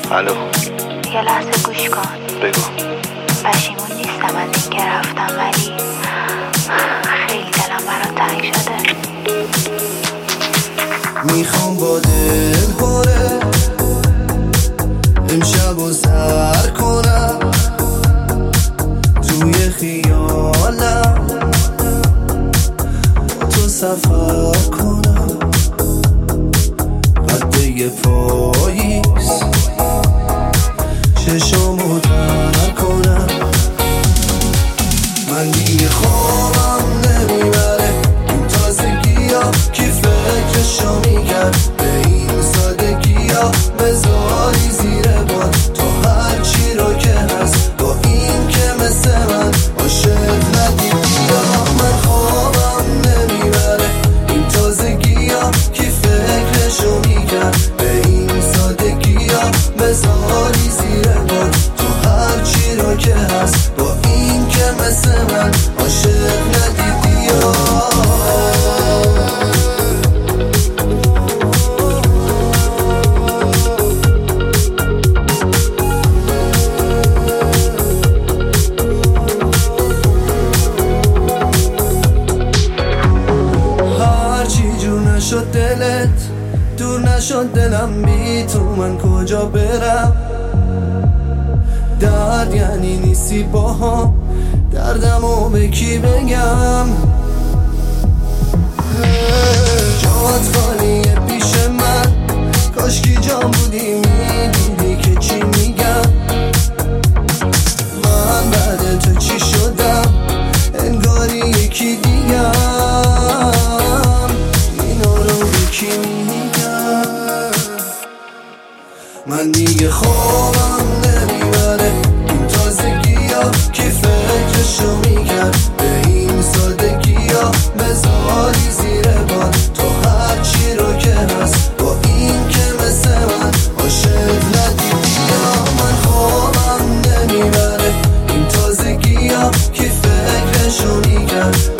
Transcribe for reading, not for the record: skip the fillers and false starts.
الو، یه لحظه گوش کن. بگو. پشیمون نیستم از این که رفتم، ولی خیلی دلم برات تنگ شده. میخوام با دل پره امشب و سر کنم توی خیالم، با تو سفر کنم قده پاییز، چشمو تر کنم. من دیگه خوابم نمیبره این تازگی ها، کی فکرشو میکرد به این سادگی ها، بذاری زیر باد تو هرچی رو که هست، با این که مثل من عاشق ندیدی ها. من خوابم نمیبره این تازگی ها، کی فکرشو میکرد به این سادگی ها، بذاری زیر باد تو هرچی رو که هست، با این که مثل من عاشق ندیدی ها. نشد دلت دور، نشد دلم بی تو، من کجا برم؟ درد یعنی نیستی با هم، دردمو به کی بگم؟ جات خالیه پیش من، کاشکی جام بودی میدیدی که چی میگم. من بعد تو چی شدم؟ انگاری یکی دیگم. من دیگه خوابم نمیبره این تازگی ها، کی فکرشو میکرد به این سادگی ها، بذاری زیر باد تو هرچی رو که هست، با این که مثل من عاشق ندیدی ها. من خوابم نمیبره این تازگی ها، کی فکرشو میکرد